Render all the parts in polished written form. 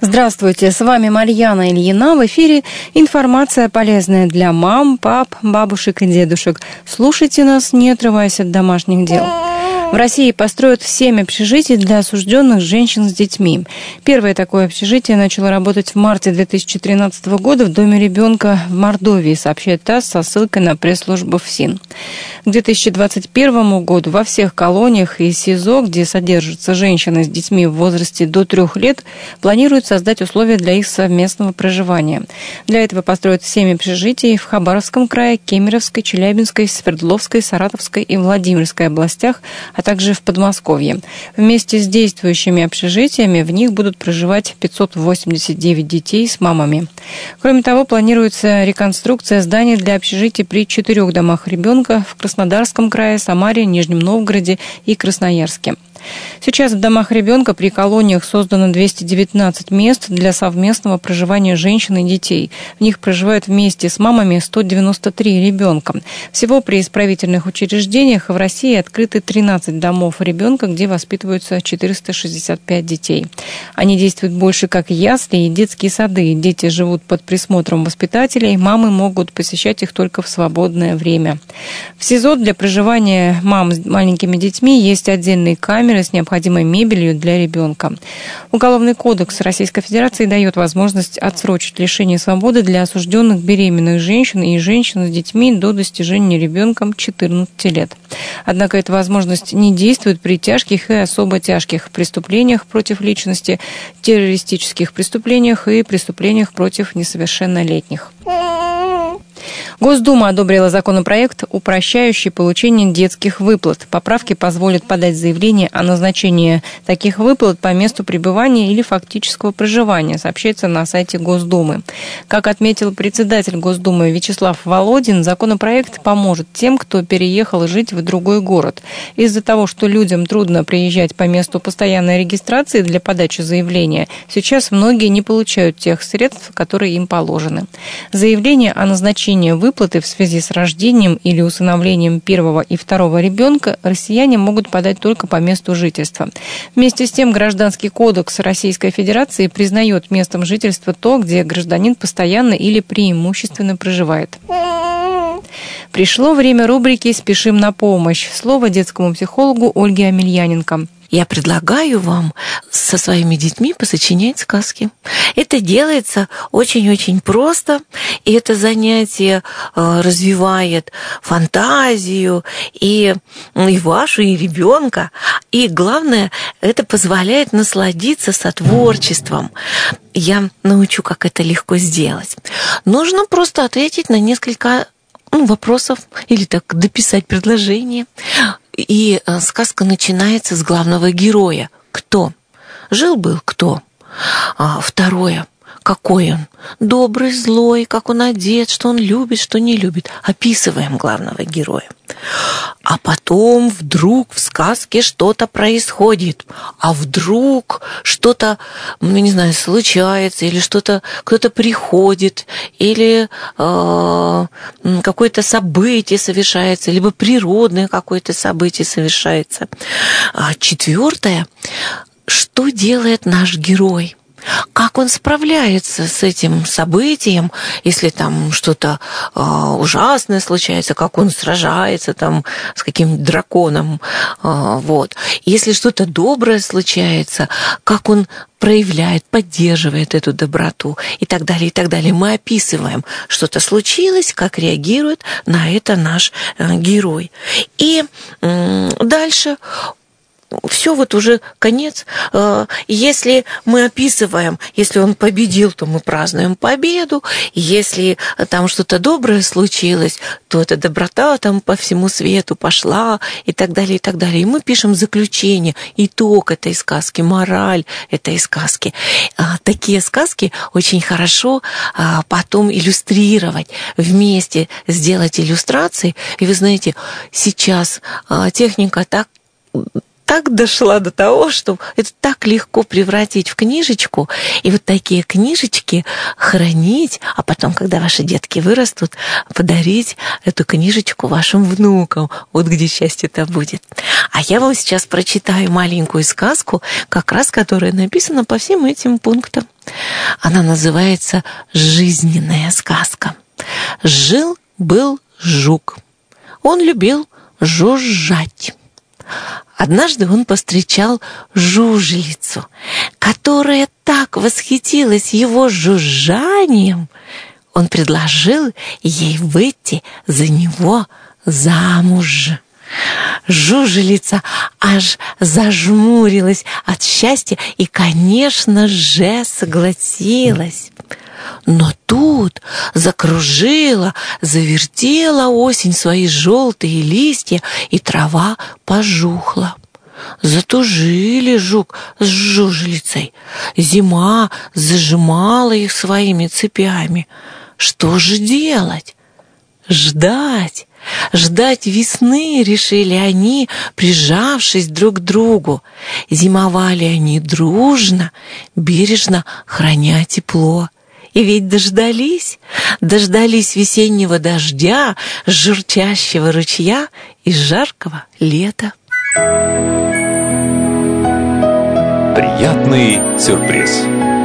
Здравствуйте, с вами Марьяна Ильина. В эфире информация полезная для мам, пап, бабушек и дедушек. Слушайте нас, не отрываясь от домашних дел. В России построят 7 общежитий для осужденных женщин с детьми. Первое такое общежитие начало работать в марте 2013 года в Доме ребенка в Мордовии, сообщает ТАСС со ссылкой на пресс-службу ФСИН. К 2021 году во всех колониях и СИЗО, где содержатся женщины с детьми в возрасте до 3 лет, планируют создать условия для их совместного проживания. Для этого построят 7 общежитий в Хабаровском крае, Кемеровской, Челябинской, Свердловской, Саратовской и Владимирской областях, а также в Подмосковье. Вместе с действующими общежитиями в них будут проживать 589 детей с мамами. Кроме того, планируется реконструкция зданий для общежитий при 4 домах ребенка в Краснодарском крае, Самаре, Нижнем Новгороде и Красноярске. Сейчас в домах ребенка при колониях создано 219 мест для совместного проживания женщин и детей. В них проживают вместе с мамами 193 ребенка. Всего при исправительных учреждениях в России открыты 13 домов ребенка, где воспитываются 465 детей. Они действуют больше как ясли и детские сады. Дети живут под присмотром воспитателей, мамы могут посещать их только в свободное время. В СИЗО для проживания мам с маленькими детьми есть отдельные камеры с необходимой мебелью для ребенка. Уголовный кодекс Российской Федерации дает возможность отсрочить лишение свободы для осужденных беременных женщин и женщин с детьми до достижения ребенком 14 лет. Однако эта возможность не действует при тяжких и особо тяжких преступлениях против личности, террористических преступлениях и преступлениях против несовершеннолетних. Госдума одобрила законопроект, упрощающий получение детских выплат. Поправки позволят подать заявление о назначении таких выплат по месту пребывания или фактического проживания, сообщается на сайте Госдумы. Как отметил председатель Госдумы Вячеслав Володин, законопроект поможет тем, кто переехал жить в другой город. Из-за того, что людям трудно приезжать по месту постоянной регистрации для подачи заявления, сейчас многие не получают тех средств, которые им положены. Заявление о назначении выплаты в связи с рождением или усыновлением первого и второго ребенка россияне могут подать только по месту жительства. Вместе с тем, Гражданский кодекс Российской Федерации признает местом жительства то, где гражданин постоянно или преимущественно проживает. Пришло время рубрики «Спешим на помощь». Слово детскому психологу Ольге Амельяненко. Я предлагаю вам со своими детьми посочинять сказки. Это делается очень-очень просто, и это занятие развивает фантазию и вашу, и ребенка. И главное, это позволяет насладиться сотворчеством. Я научу, как это легко сделать. Нужно просто ответить на несколько вопросов или так дописать предложение. И сказка начинается с главного героя. Кто? Жил-был кто? Второе. Какой он? Добрый, злой, как он одет, что он любит, что не любит. Описываем главного героя. А потом вдруг в сказке что-то происходит. А вдруг что-то, не знаю, случается, или что-то, кто-то приходит, или какое-то событие совершается, либо природное какое-то событие совершается. А четвертое, что делает наш герой? Как он справляется с этим событием, если там что-то ужасное случается, как он сражается там с каким-нибудь драконом, вот. Если что-то доброе случается, как он проявляет, поддерживает эту доброту и так далее, и так далее. Мы описываем, что-то случилось, как реагирует на это наш герой. И дальше все, вот уже конец. Если мы описываем, если он победил, то мы празднуем победу. Если там что-то доброе случилось, то эта доброта там по всему свету пошла и так далее, и так далее. И мы пишем заключение, итог этой сказки, мораль этой сказки. Такие сказки очень хорошо потом иллюстрировать, вместе сделать иллюстрации. И вы знаете, сейчас техника так так дошла до того, что это так легко превратить в книжечку, и вот такие книжечки хранить, а потом, когда ваши детки вырастут, подарить эту книжечку вашим внукам. Вот где счастье-то будет. А я вам сейчас прочитаю маленькую сказку, как раз которая написана по всем этим пунктам. Она называется «Жизненная сказка». Жил-был жук. Он любил жужжать. Однажды он повстречал жужелицу, которая так восхитилась его жужжанием, он предложил ей выйти за него замуж. Жужелица аж зажмурилась от счастья и, конечно же, согласилась. Но тут закружила, завертела осень свои желтые листья, и трава пожухла. Затужили жук с жужелицей. Зима зажимала их своими цепями. Что же делать? Ждать. Ждать весны, решили они, прижавшись друг к другу. Зимовали они дружно, бережно храня тепло. И ведь дождались весеннего дождя, журчащего ручья и жаркого лета. Приятный сюрприз.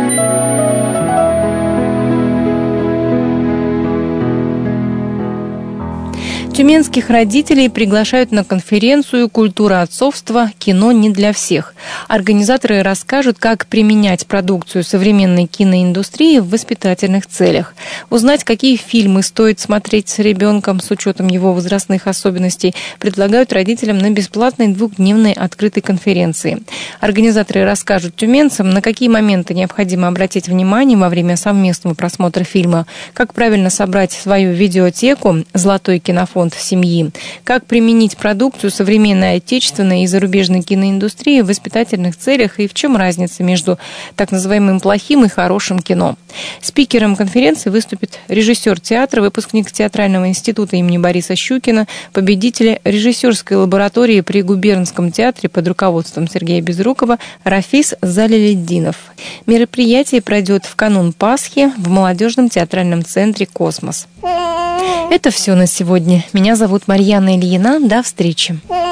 Тюменских родителей приглашают на конференцию «Культура отцовства. Кино не для всех». Организаторы расскажут, как применять продукцию современной киноиндустрии в воспитательных целях. Узнать, какие фильмы стоит смотреть с ребенком с учетом его возрастных особенностей, предлагают родителям на бесплатной двухдневной открытой конференции. Организаторы расскажут тюменцам, на какие моменты необходимо обратить внимание во время совместного просмотра фильма, как правильно собрать свою видеотеку «Золотой кинофонд семьи», как применить продукцию современной отечественной и зарубежной киноиндустрии в воспитательных целях и в чем разница между так называемым плохим и хорошим кино. Спикером конференции выступит режиссер театра, выпускник Театрального института имени Бориса Щукина, победитель режиссерской лаборатории при губернском театре под руководством Сергея Безрукова Рафис Залилетдинов. Мероприятие пройдет в канун Пасхи в молодежном театральном центре «Космос». Это все на сегодня. Меня зовут Марьяна Ильина. До встречи.